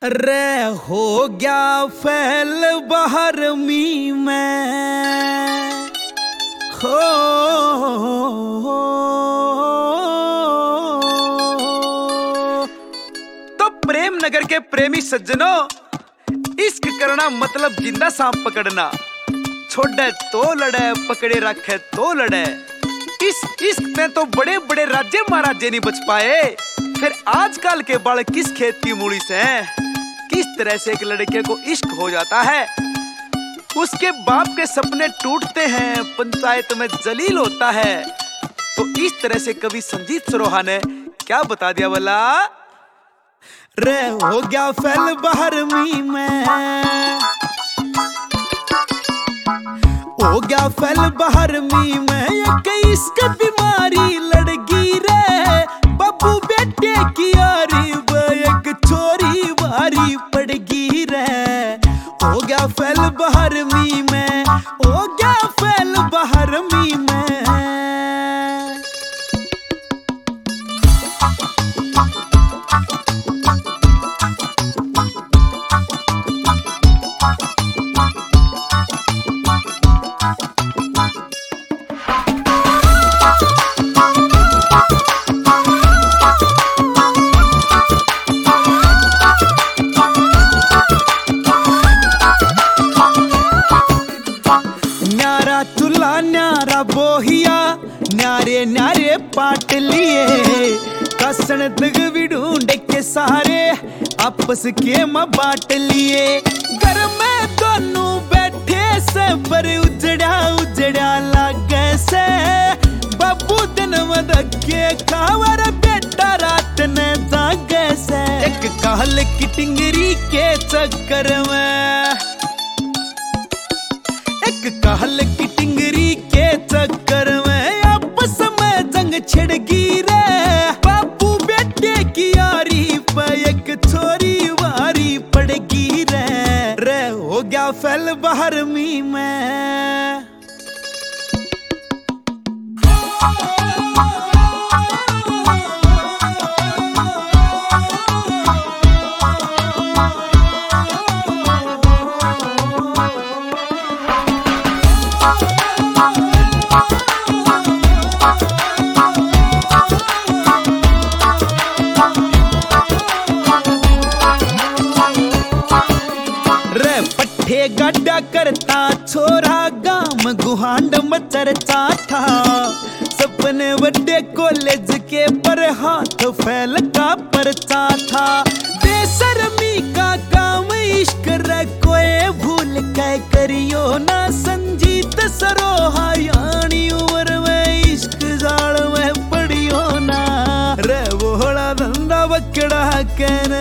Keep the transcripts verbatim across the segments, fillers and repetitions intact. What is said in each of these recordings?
रे हो गया फैल बाहर मी में हो, तो प्रेम नगर के प्रेमी सज्जनों, इश्क करना मतलब जिंदा सांप पकड़ना। छोड़े तो लड़े, पकड़े रखे तो लड़े। इस इश्क में तो बड़े बड़े राज्य महाराजे नहीं बच पाए। फिर आजकल के बालक किस खेत की मूड़ी से हैं? किस तरह से एक लड़के को इश्क हो जाता है, उसके बाप के सपने टूटते हैं, पंचायत में जलील होता है। तो इस तरह से कवि संजीत सरोहा ने क्या बता दिया बोला, रे हो गया फैल बाहर मी में, हो गया फैल बाहर मी में, इश्क बीमारी लड़गी रे बाबू बेटे की यारी, एक छोरी वारी पड़गी रे। हो गया फैल बाहर मी में, हो गया फैल बाहर मी में। न्यारा बोहिया न्यारे न्यारे पाट लिए, कसन तक भी ढूंढ के सारे आपस के म बांट लिए। घर में दोनों बैठे से पर उजड़ा उजड़ा लागे से, बाबू दिन मदके खावर बेटा रात ने जागे से। एक कहल की टिंगरी के चक्कर में, एक कहल की टिंगरी के चक्कर में आपस में जंग छिड़गी रे बाबू बेटे की यारी पे, एक छोरी वारी पड़गी रे। रे हो गया फैल बाहर मी में। गड्ढा करता छोरा गाम गुहांड मचरता था, सपने बड़े कॉलेज के पर हाथ फैल का परचा था। बेशर्मी का काम इश्क रे कोई भूल के करियो ना, संजीत सरोहा यानी उम्र में इश्क जाल में पड़ियो ना। रे बोला धंधा बकड़ा कहने,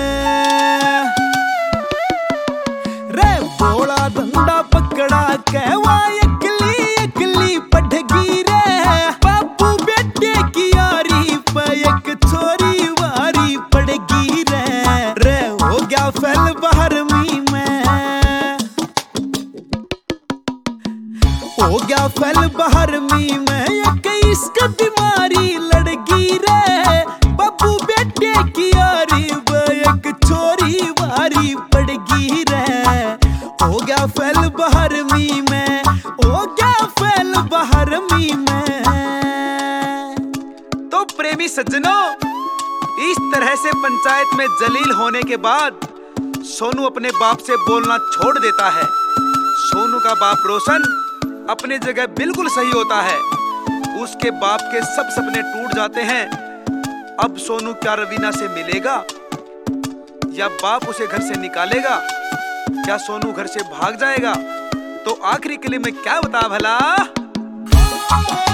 बोला धंधा पकड़ा कहवा अकली अकली पढ़गी रे बाबू बेटे की यारी पे, एक छोरी वारी पड़गी रे। रे हो गया फैल बाहर मी में, हो गया फैल बाहर मी में, एक इश्क बीमारी लड़गी रे बाबू बेटे की यारी पे, एक छोरी वारी पड़गी रे। हो गया फैल बाहर मी में, हो गया फैल बाहर मी में। तो प्रेमी सज्जनों, इस तरह से पंचायत में जलील होने के बाद सोनू अपने बाप से बोलना छोड़ देता है। सोनू का बाप रोशन अपनी जगह बिल्कुल सही होता है। उसके बाप के सब सपने टूट जाते हैं। अब सोनू क्या रवीना से मिलेगा या बाप उसे घर से निकालेगा? क्या सोनू घर से भाग जाएगा? तो आखिरी कली में क्या बता भला?